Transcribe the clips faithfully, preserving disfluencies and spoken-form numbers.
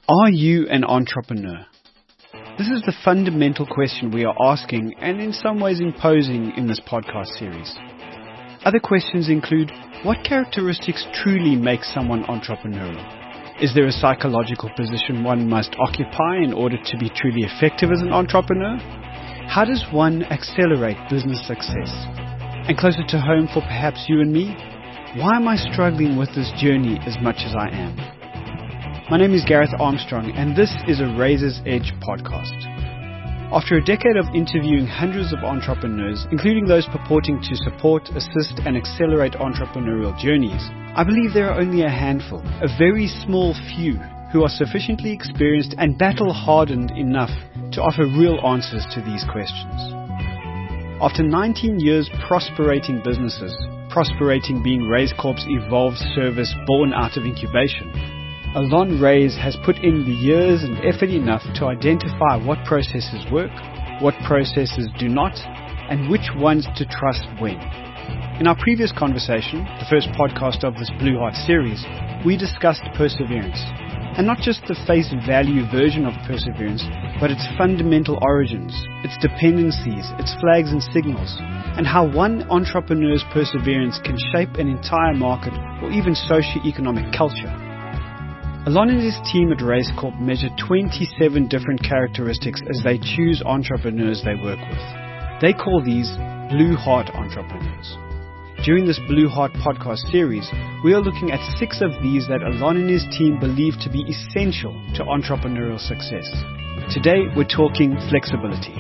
Are you an entrepreneur? This is the fundamental question we are asking and in some ways imposing in this podcast series. Other questions include, what characteristics truly make someone entrepreneurial? Is there a psychological position one must occupy in order to be truly effective as an entrepreneur? How does one accelerate business success? And closer to home for perhaps you and me, why am I struggling with this journey as much as I am? My name is Gareth Armstrong, and this is a Razor's Edge podcast. After a decade of interviewing hundreds of entrepreneurs, including those purporting to support, assist, and accelerate entrepreneurial journeys, I believe there are only a handful, a very small few, who are sufficiently experienced and battle-hardened enough to offer real answers to these questions. After nineteen years prosperating businesses, prosperating being Raise Corp's evolved service born out of incubation, Alon Raise has put in the years and effort enough to identify what processes work, what processes do not, and which ones to trust when. In our previous conversation, the first podcast of this Blue Heart series, we discussed perseverance. And not just the face value version of perseverance, but its fundamental origins, its dependencies, its flags and signals, and how one entrepreneur's perseverance can shape an entire market or even socio-economic culture. Alon and his team at Raise Corp measure twenty-seven different characteristics as they choose entrepreneurs they work with. They call these Blue Heart entrepreneurs. During this Blue Heart podcast series, we are looking at six of these that Alon and his team believe to be essential to entrepreneurial success. Today, we're talking flexibility.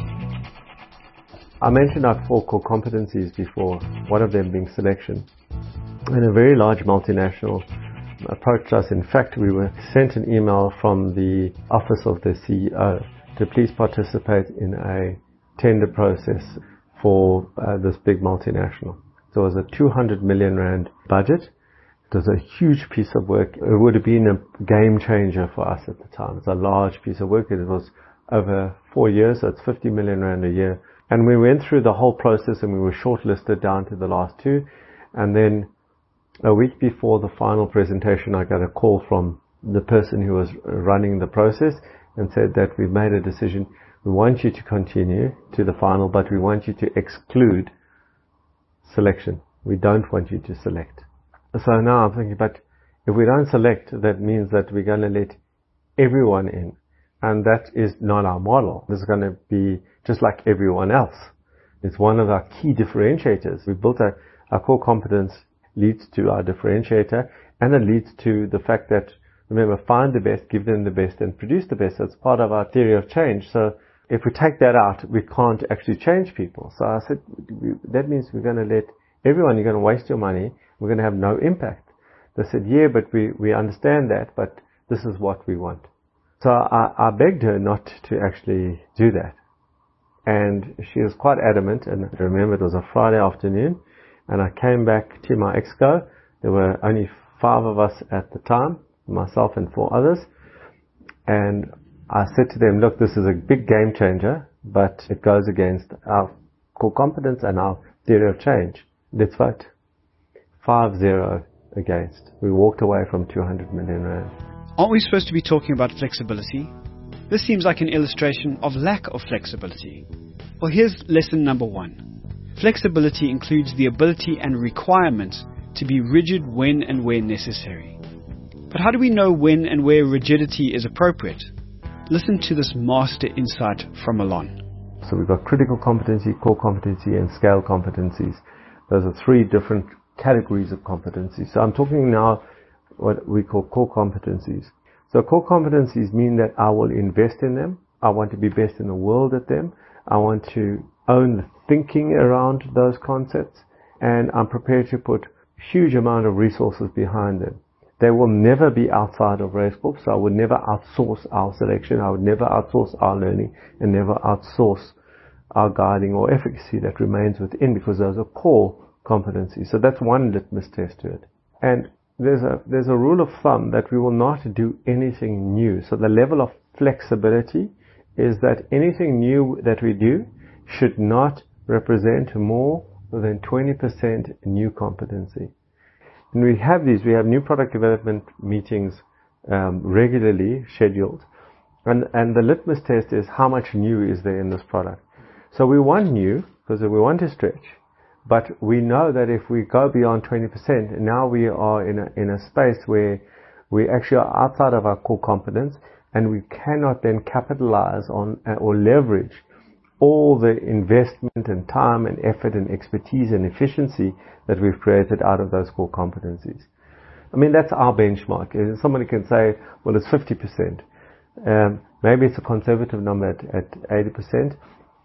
I mentioned our four core competencies before, one of them being selection. And a very large multinational approached us. In fact, we were sent an email from the office of the C E O to please participate in a tender process for uh, this big multinational. So it was a two hundred million rand budget. It was a huge piece of work. It would have been a game changer for us at the time. It's a large piece of work. It was over four years, so it's fifty million rand a year. And we went through the whole process and we were shortlisted down to the last two. And then a week before the final presentation, I got a call from the person who was running the process and said that we've made a decision. We want you to continue to the final, but we want you to exclude selection. We don't want you to select. So now I'm thinking, but if we don't select, that means that we're going to let everyone in. And that is not our model. This is going to be just like everyone else. It's one of our key differentiators. We built a, our core competence leads to our differentiator, and it leads to the fact that, remember, find the best, give them the best, and produce the best. That's part of our theory of change. So if we take that out, we can't actually change people. So I said, that means we're going to let everyone, you're going to waste your money, we're going to have no impact. They said, yeah, but we, we understand that, but this is what we want. So I, I begged her not to actually do that. And she was quite adamant, and I remember it was a Friday afternoon, and I came back to my exco. There were only five of us at the time, myself and four others. And I said to them, look, this is a big game changer, but it goes against our core competence and our theory of change. Let's vote. five zero against. We walked away from two hundred million rand. Aren't we supposed to be talking about flexibility? This seems like an illustration of lack of flexibility. Well, here's lesson number one. Flexibility includes the ability and requirements to be rigid when and where necessary. But how do we know when and where rigidity is appropriate? Listen to this master insight from Alon. So we've got critical competency, core competency, and scale competencies. Those are three different categories of competency. So I'm talking now what we call core competencies. So core competencies mean that I will invest in them. I want to be best in the world at them. I want to own the thinking around those concepts, and I'm prepared to put huge amount of resources behind them. They will never be outside of Raise Corp, so I would never outsource our selection, I would never outsource our learning, and never outsource our guiding or efficacy that remains within, because those are core competencies. So that's one litmus test to it. And there's a there's a rule of thumb that we will not do anything new. So the level of flexibility is that anything new that we do should not represent more than twenty percent new competency. And we have these, we have new product development meetings um, regularly scheduled. And, and the litmus test is how much new is there in this product. So we want new because we want to stretch, but we know that if we go beyond twenty percent, now we are in a, in a space where we actually are outside of our core competence, and we cannot then capitalize on or leverage all the investment and time and effort and expertise and efficiency that we've created out of those core competencies. I mean, that's our benchmark. Somebody can say, well, it's fifty percent. Um, maybe it's a conservative number at, at eighty percent,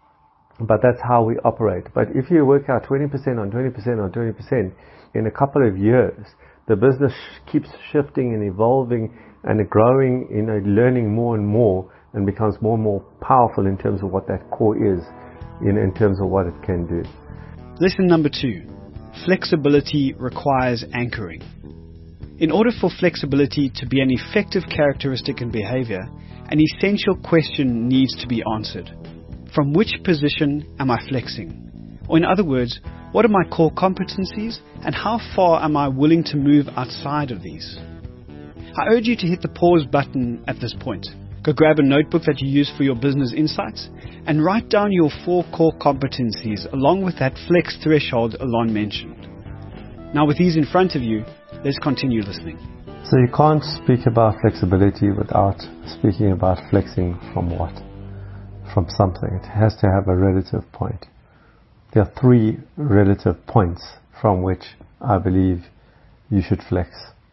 but that's how we operate. But if you work out twenty percent on twenty percent on twenty percent, in a couple of years, the business sh- keeps shifting and evolving and growing, you know, learning more and more, and becomes more and more powerful in terms of what that core is, in, in terms of what it can do. Lesson number two. Flexibility requires anchoring. In order for flexibility to be an effective characteristic and behavior, an essential question needs to be answered. From which position am I flexing? Or in other words, what are my core competencies and how far am I willing to move outside of these? I urge you to hit the pause button at this point. Go grab a notebook that you use for your business insights and write down your four core competencies along with that flex threshold Alon mentioned. Now with these in front of you, let's continue listening. So you can't speak about flexibility without speaking about flexing from what? From something. It has to have a relative point. There are three relative points from which I believe you should flex.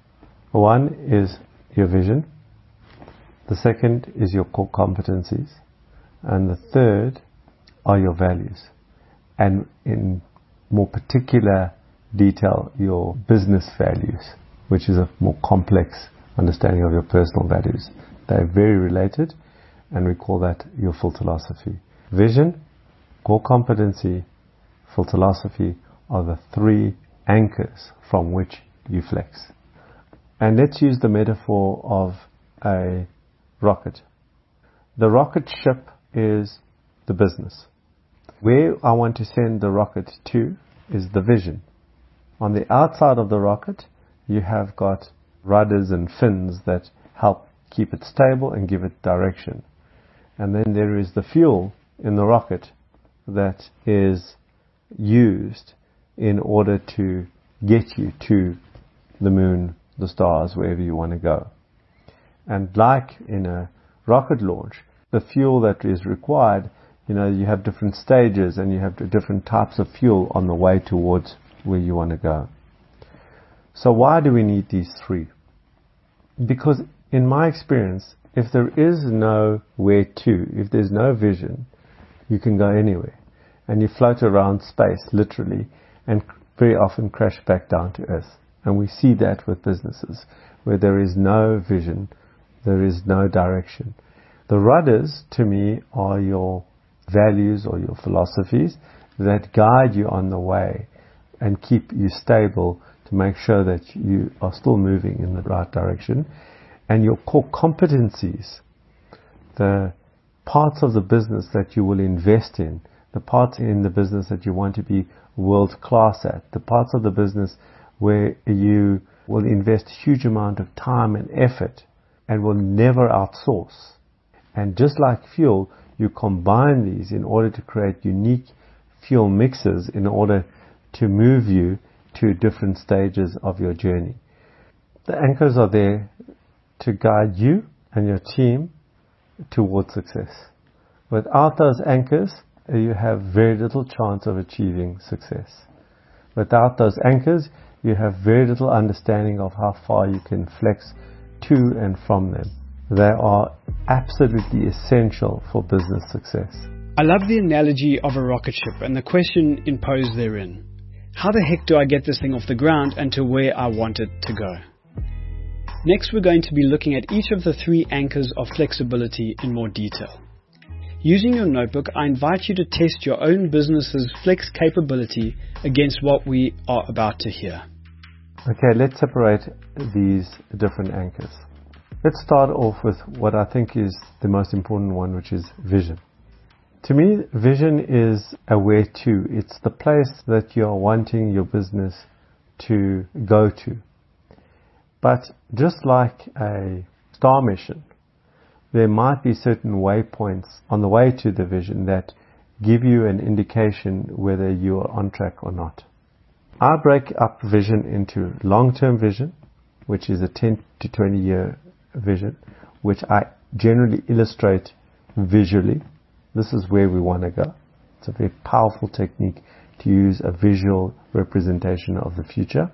One is your vision. The second is your core competencies. And the third are your values. And in more particular detail, your business values, which is a more complex understanding of your personal values. They're very related, and we call that your philosophy. Vision, core competency, philosophy are the three anchors from which you flex. And let's use the metaphor of a rocket. The rocket ship is the business. Where I want to send the rocket to is the vision. On the outside of the rocket, you have got rudders and fins that help keep it stable and give it direction. And then there is the fuel in the rocket that is used in order to get you to the moon, the stars, wherever you want to go. And like in a rocket launch, the fuel that is required, you know, you have different stages and you have different types of fuel on the way towards where you want to go. So why do we need these three? Because in my experience, if there is no where to, if there's no vision, you can go anywhere. And you float around space, literally, and very often crash back down to earth. And we see that with businesses, where there is no vision, there is no direction. The rudders, to me, are your values or your philosophies that guide you on the way and keep you stable to make sure that you are still moving in the right direction. And your core competencies, the parts of the business that you will invest in, the parts in the business that you want to be world class at, the parts of the business where you will invest huge amount of time and effort and will never outsource. And just like fuel, you combine these in order to create unique fuel mixes in order to move you to different stages of your journey. The anchors are there to guide you and your team towards success. Without those anchors, you have very little chance of achieving success. Without those anchors, you have very little understanding of how far you can flex to and from them. They are absolutely essential for business success. I love the analogy of a rocket ship and the question imposed therein. How the heck do I get this thing off the ground and to where I want it to go? Next, we're going to be looking at each of the three anchors of flexibility in more detail. Using your notebook, I invite you to test your own business's flex capability against what we are about to hear. Okay, let's separate these different anchors. Let's start off with what I think is the most important one, which is vision. To me, vision is a where to. It's the place that you are wanting your business to go to. But just like a star mission, there might be certain waypoints on the way to the vision that give you an indication whether you are on track or not. I break up vision into long-term vision, which is a ten to twenty year vision, which I generally illustrate visually. This is where we want to go. It's a very powerful technique to use a visual representation of the future.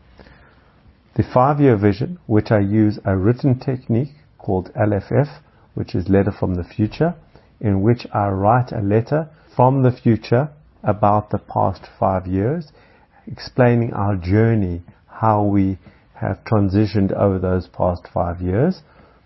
The five-year vision, which I use a written technique called L F F, which is letter from the future, in which I write a letter from the future about the past five years, explaining our journey, how we have transitioned over those past five years.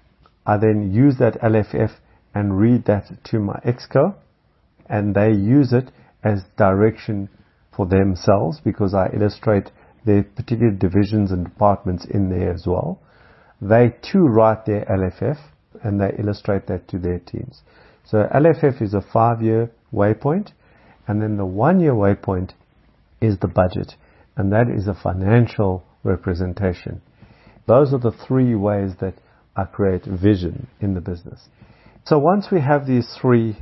I then use that L F F and read that to my exco, and they use it as direction for themselves because I illustrate their particular divisions and departments in there as well. They too write their L F F and they illustrate that to their teams. So L F F is a five-year waypoint, and then the one-year waypoint is the budget, and that is a financial representation. Those are the three ways that I create vision in the business. So once we have these three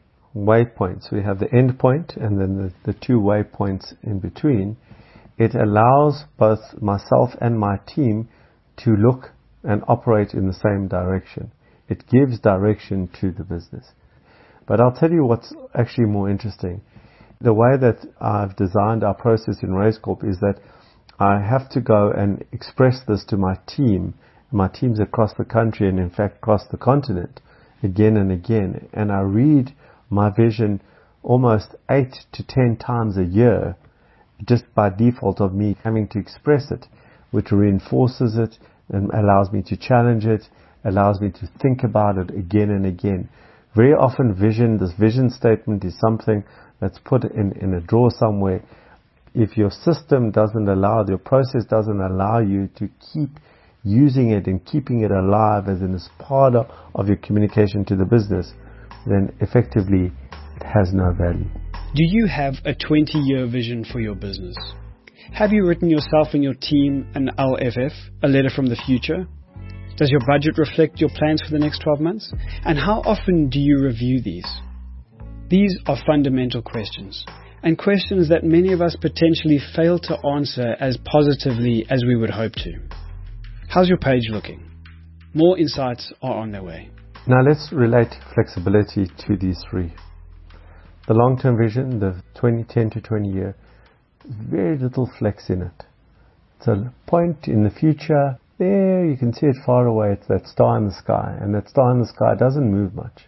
waypoints, we have the end point and then the, the two waypoints in between, it allows both myself and my team to look and operate in the same direction. It gives direction to the business. But I'll tell you what's actually more interesting. The way that I've designed our process in RaceCorp is that I have to go and express this to my team, my teams across the country and in fact across the continent again and again. And I read my vision almost eight to ten times a year just by default of me having to express it, which reinforces it and allows me to challenge it, allows me to think about it again and again. Very often vision, this vision statement is something that's put in, in a drawer somewhere. If your system doesn't allow, your process doesn't allow you to keep using it and keeping it alive as in as part of, of your communication to the business, then effectively it has no value. Do you have a twenty-year vision for your business? Have you written yourself and your team an L F F, a letter from the future? Does your budget reflect your plans for the next twelve months? And how often do you review these? These are fundamental questions, and questions that many of us potentially fail to answer as positively as we would hope to. How's your page looking? More insights are on their way. Now let's relate flexibility to these three. The long-term vision, the twenty, ten to twenty year, very little flex in it. It's a point in the future. There you can see it far away. It's that star in the sky, and that star in the sky doesn't move much.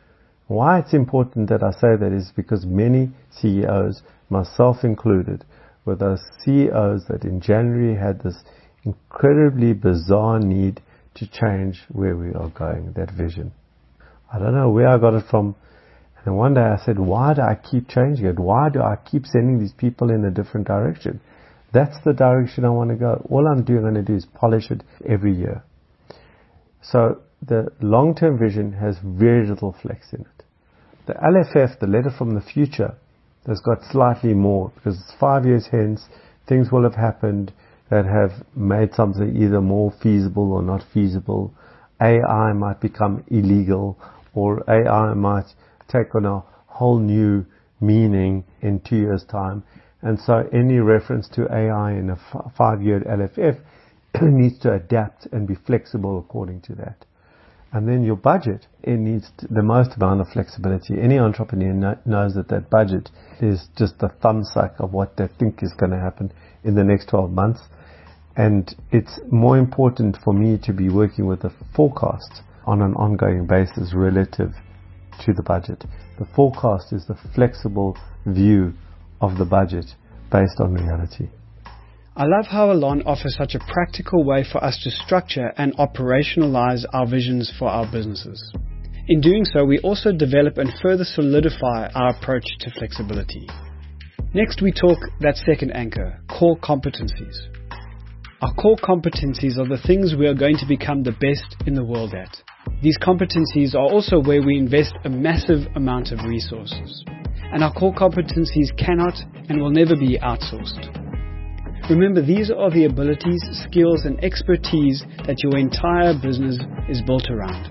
Why it's important that I say that is because many C E Os, myself included, were those C E Os that in January had this incredibly bizarre need to change where we are going, that vision. I don't know where I got it from. And one day I said, why do I keep changing it? Why do I keep sending these people in a different direction? That's the direction I want to go. All I'm doing, going to do is polish it every year. So the long-term vision has very little flex in it. The L F F, the letter from the future, has got slightly more because it's five years hence. Things will have happened that have made something either more feasible or not feasible. A I might become illegal, or A I might take on a whole new meaning in two years' time. And so any reference to A I in a f- five-year L F F needs to adapt and be flexible according to that. And then your budget, it needs to, the most amount of flexibility. Any entrepreneur kn- knows that that budget is just the thumbsuck of what they think is going to happen in the next twelve months. And it's more important for me to be working with a forecast on an ongoing basis relative to the budget. The forecast is the flexible view of the budget based on reality. I love how Alon offers such a practical way for us to structure and operationalize our visions for our businesses. In doing so, we also develop and further solidify our approach to flexibility. Next, we talk that second anchor, core competencies. Our core competencies are the things we are going to become the best in the world at. These competencies are also where we invest a massive amount of resources. And our core competencies cannot and will never be outsourced. Remember, these are the abilities, skills and expertise that your entire business is built around.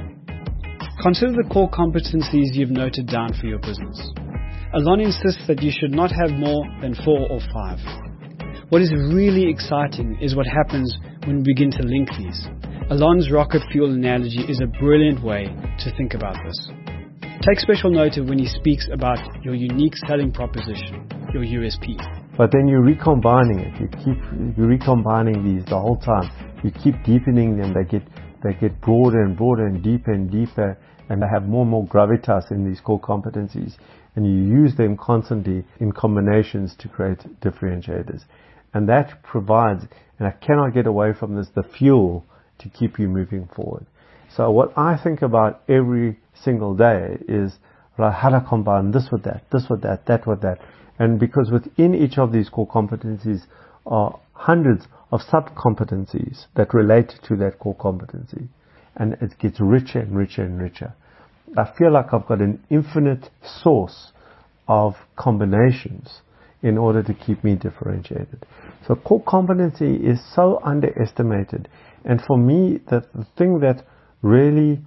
Consider the core competencies you've noted down for your business. Alon insists that you should not have more than four or five. What is really exciting is what happens when we begin to link these. Alon's rocket fuel analogy is a brilliant way to think about this. Take special note of when he speaks about your unique selling proposition, your U S P. But then you're recombining it. You keep you're recombining these the whole time. You keep deepening them. They get they get broader and broader and deeper and deeper, and they have more and more gravitas in these core competencies. And you use them constantly in combinations to create differentiators. And that provides, and I cannot get away from this, the fuel to keep you moving forward. So what I think about every single day is, right, how to combine this with that, this with that, that with that. And because within each of these core competencies are hundreds of sub-competencies that relate to that core competency. And it gets richer and richer and richer. I feel like I've got an infinite source of combinations in order to keep me differentiated. So core competency is so underestimated. And for me, the, the thing that really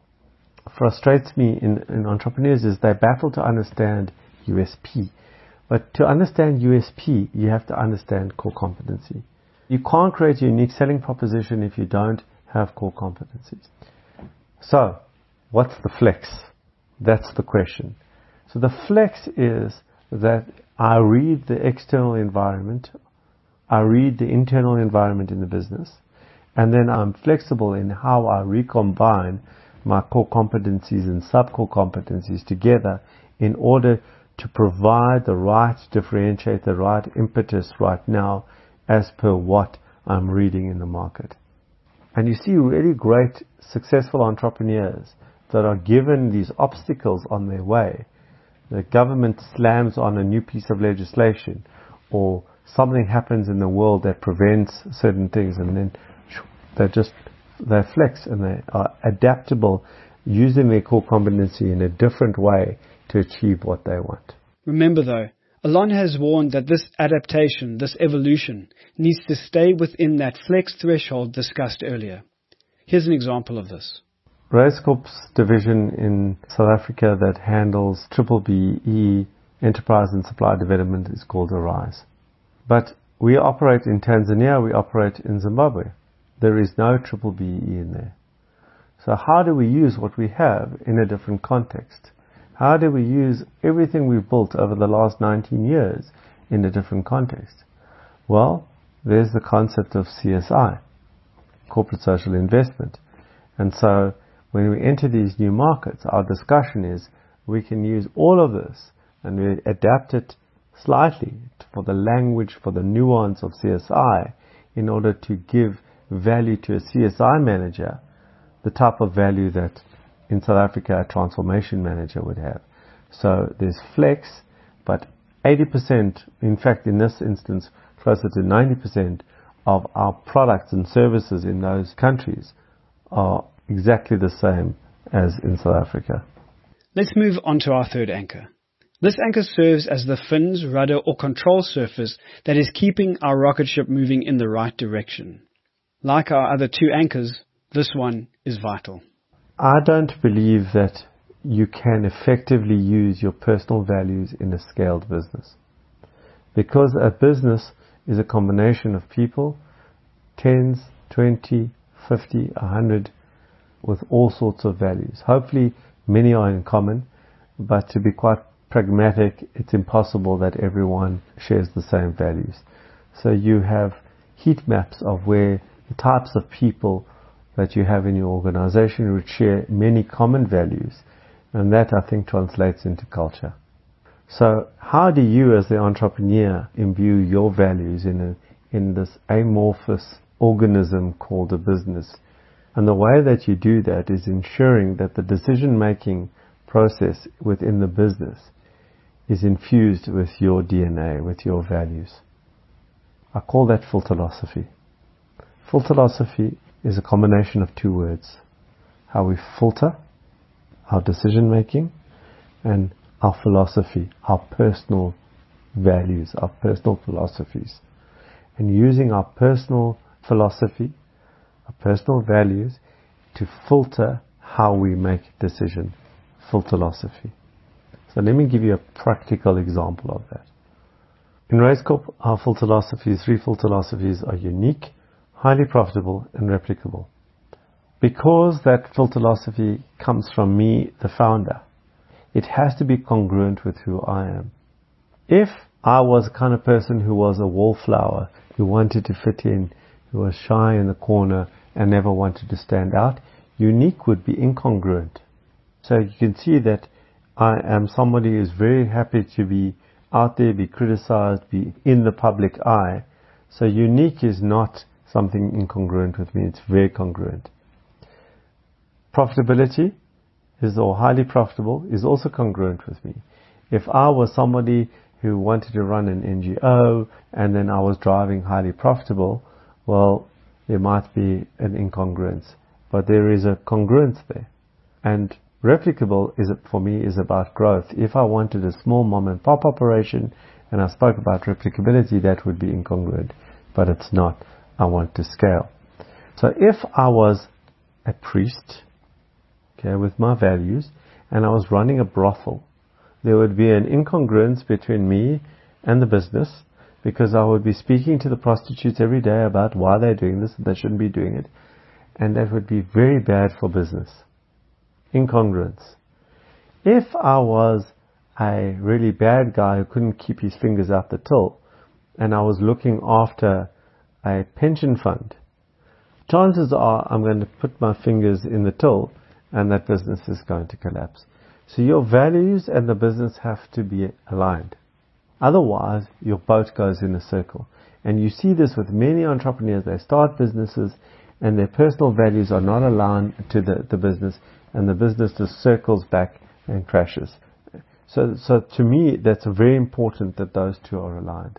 frustrates me in, in entrepreneurs is they battle to understand U S P. But to understand U S P, you have to understand core competency. You can't create a unique selling proposition if you don't have core competencies. So, what's the flex? That's the question. So the flex is that I read the external environment, I read the internal environment in the business, and then I'm flexible in how I recombine my core competencies and sub-core competencies together in order to provide the right differentiate, the right impetus right now as per what I'm reading in the market. And you see really great successful entrepreneurs that are given these obstacles on their way. The government slams on a new piece of legislation, or something happens in the world that prevents certain things, and then they just they flex and they are adaptable, using their core competency in a different way to achieve what they want. Remember though, Alon has warned that this adaptation, this evolution, needs to stay within that flex threshold discussed earlier. Here's an example of this. Raizcorp's division in South Africa that handles triple B E enterprise and supply development is called Arise. But we operate in Tanzania, we operate in Zimbabwe. There is no triple B E in there. So how do we use what we have in a different context? How do we use everything we've built over the last nineteen years in a different context? Well, there's the concept of C S I, corporate social investment. And so when we enter these new markets, our discussion is we can use all of this and we adapt it slightly for the language, for the nuance of C S I, in order to give value to a C S I manager, the type of value that in South Africa a transformation manager would have. So there's flex, but eighty percent, in fact in this instance closer to ninety percent of our products and services in those countries are exactly the same as in South Africa. Let's move on to our third anchor. This anchor serves as the fins, rudder or control surface that is keeping our rocket ship moving in the right direction. Like our other two anchors, this one is vital. I don't believe that you can effectively use your personal values in a scaled business. Because a business is a combination of people, tens, twenty, fifty, a hundred, with all sorts of values. Hopefully many are in common, but to be quite pragmatic, it's impossible that everyone shares the same values. So you have heat maps of where the types of people that you have in your organization would share many common values, and that I think translates into culture. So how do you as the entrepreneur imbue your values in a, in this amorphous organism called a business? And the way that you do that is ensuring that the decision-making process within the business is infused with your D N A, with your values. I call that philosophy. Philosophy is a combination of two words. How we filter our decision-making and our philosophy, our personal values, our personal philosophies. and using our personal philosophy, our personal values to filter how we make decision. Filterlosophy. So let me give you a practical example of that. In RaceCorp, our filterlosophies, three filterlosophies are unique, highly profitable, and replicable. Because that filterlosophy comes from me, the founder, it has to be congruent with who I am. If I was the kind of person who was a wallflower, who wanted to fit in, who was shy in the corner and never wanted to stand out, unique would be incongruent. So you can see that I am somebody who is very happy to be out there, be criticized, be in the public eye. So unique is not something incongruent with me, it's very congruent. Profitability is, or highly profitable, is also congruent with me. If I was somebody who wanted to run an N G O and then I was driving highly profitable, well, there might be an incongruence, but there is a congruence there. And replicable is, for me, is about growth. If I wanted a small mom and pop operation and I spoke about replicability, that would be incongruent, but it's not. I want to scale. So if I was a priest, okay, with my values, and I was running a brothel, there would be an incongruence between me and the business, because I would be speaking to the prostitutes every day about why they're doing this and they shouldn't be doing it, and that would be very bad for business. Incongruence. If I was a really bad guy who couldn't keep his fingers out the till, and I was looking after a pension fund, chances are I'm going to put my fingers in the till and that business is going to collapse. So your values and the business have to be aligned. Otherwise, your boat goes in a circle. And you see this with many entrepreneurs. They start businesses and their personal values are not aligned to the, the business, and the business just circles back and crashes. So, so to me, that's very important that those two are aligned.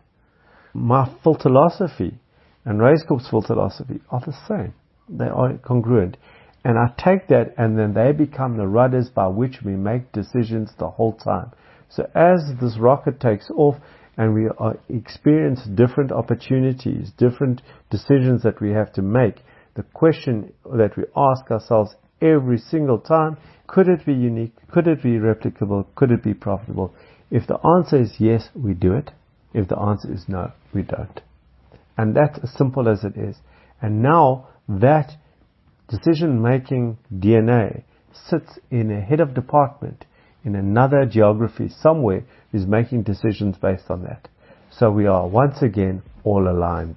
My filterlosophy and RaceCorp's filterlosophy are the same. They are congruent. And I take that and then they become the rudders by which we make decisions the whole time. So as this rocket takes off and we are, experience different opportunities, different decisions that we have to make, the question that we ask ourselves every single time, could it be unique? Could it be replicable? Could it be profitable? If the answer is yes, we do it. If the answer is no, we don't. And that's as simple as it is. And now that decision-making D N A sits in a head of department in another geography somewhere who's making decisions based on that. So we are once again all aligned.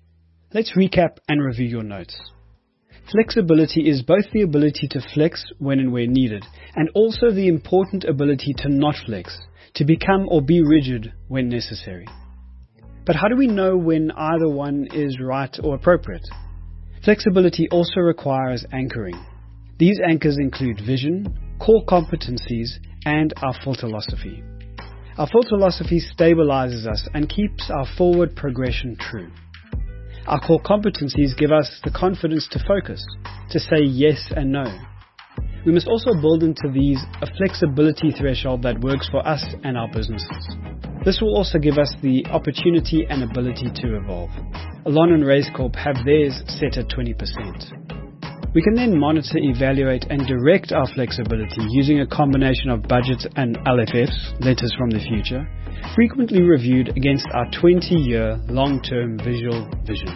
Let's recap and review your notes. Flexibility is both the ability to flex when and where needed, and also the important ability to not flex, to become or be rigid when necessary. But how do we know when either one is right or appropriate? Flexibility also requires anchoring. These anchors include vision, core competencies, and our filterlosophy. Our filterlosophy stabilizes us and keeps our forward progression true. Our core competencies give us the confidence to focus, to say yes and no. We must also build into these a flexibility threshold that works for us and our businesses. This will also give us the opportunity and ability to evolve. Elon and RaceCorp have theirs set at twenty percent. We can then monitor, evaluate, and direct our flexibility using a combination of budgets and L F Fs, letters from the future, frequently reviewed against our twenty-year long-term visual vision.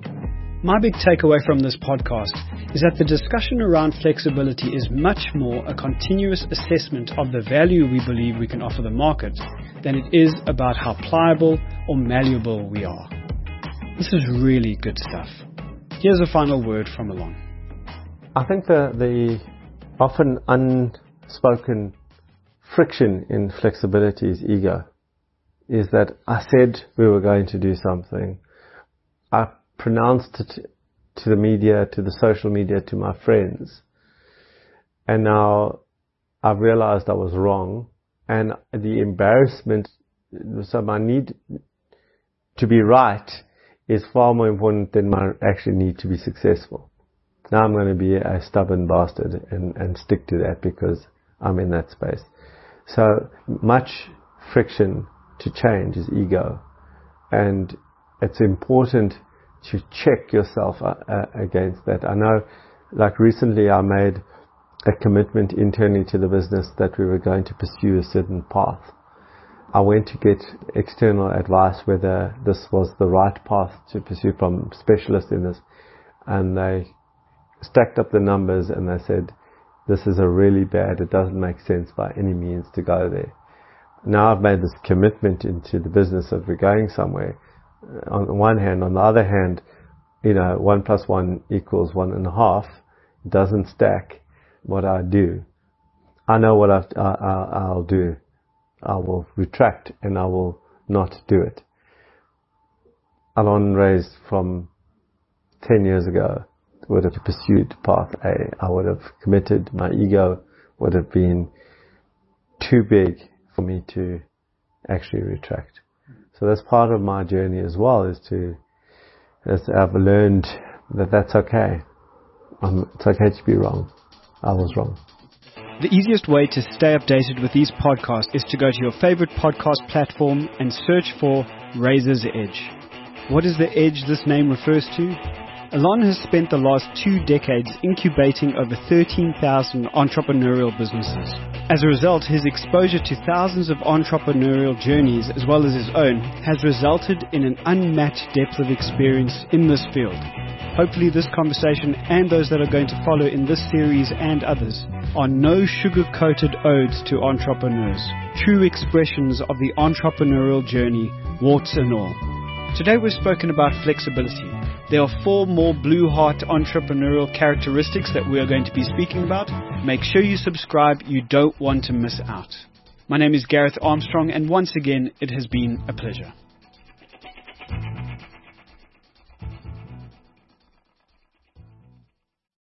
My big takeaway from this podcast is that the discussion around flexibility is much more a continuous assessment of the value we believe we can offer the market than it is about how pliable or malleable we are. This is really good stuff. Here's a final word from Elon. I think the, the often unspoken friction in flexibility is ego. Is that I said we were going to do something. I pronounced it to the media, to the social media, to my friends. And now I've realized I was wrong. And the embarrassment, so my need to be right is far more important than my actual need to be successful. Now I'm going to be a stubborn bastard and, and stick to that because I'm in that space. So much friction to change is ego. And it's important to check yourself uh, uh, against that. I know, like recently I made a commitment internally to the business that we were going to pursue a certain path. I went to get external advice whether this was the right path to pursue from specialists in this, and they stacked up the numbers and they said, this is a really bad, it doesn't make sense by any means to go there. Now I've made this commitment into the business that we're going somewhere. On the one hand, on the other hand, you know, one plus one equals one and a half. It doesn't stack. What I do, I know what I've, I, I, I'll do. I will retract and I will not do it. Alon raised from ten years ago would have pursued path A. I would have committed. My ego would have been too big for me to actually retract. So that's part of my journey as well, is to, as I've learned that that's okay. Um, it's okay to be wrong. I was wrong. The easiest way to stay updated with these podcasts is to go to your favorite podcast platform and search for Razor's Edge. What is the edge this name refers to? Alon has spent the last two decades incubating over thirteen thousand entrepreneurial businesses. As a result, his exposure to thousands of entrepreneurial journeys, as well as his own, has resulted in an unmatched depth of experience in this field. Hopefully this conversation and those that are going to follow in this series and others are no sugar-coated odes to entrepreneurs, true expressions of the entrepreneurial journey, warts and all. Today we've spoken about flexibility. There are four more blue heart entrepreneurial characteristics that we are going to be speaking about. Make sure you subscribe. You don't want to miss out. My name is Gareth Armstrong, and once again, it has been a pleasure.